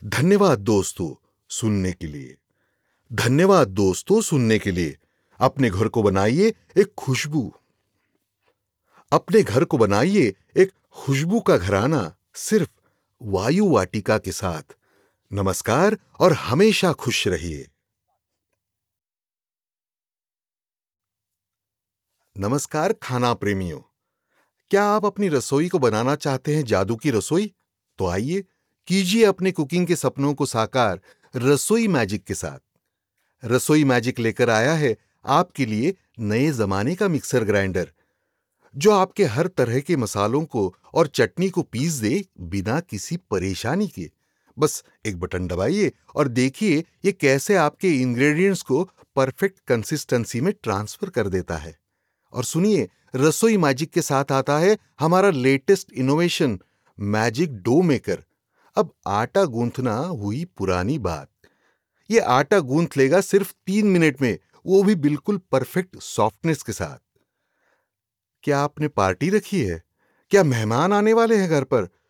धन्यवाद दोस्तों सुनने के लिए। धन्यवाद दोस्तों सुनने के लिए। अपने घर को बनाइए एक खुशबू। अपने घर को बनाइए एक खुशबू का घराना, सिर्फ वायु वाटिका के साथ। नमस्कार और हमेशा खुश रहिए। नमस्कार खाना प्रेमियों। क्या आप अपनी रसोई को बनाना चाहते हैं जादू की रसोई? तो आइए, कीजिए अपने कुकिंग के सपनों को साकार रसोई मैजिक के साथ। रसोई मैजिक लेकर आया है आपके लिए नए जमाने का मिक्सर ग्राइंडर, जो आपके हर तरह के मसालों को और चटनी को पीस दे बिना किसी परेशानी के। बस एक बटन दबाइए और देखिए ये कैसे आपके इंग्रेडिएंट्स को परफेक्ट कंसिस्टेंसी में ट्रांसफर कर देता है। और सुनिए, रसोई मैजिक के साथ आता है हमारा latest innovation, magic dough maker. अब आटा गूंथना हुई पुरानी बात। ये आटा गूंथ लेगा सिर्फ 3 मिनट में, वो भी बिल्कुल परफेक्ट सॉफ्टनेस के साथ। क्या आपने पार्टी रखी है? क्या मेहमान आने वाले हैं घर पर?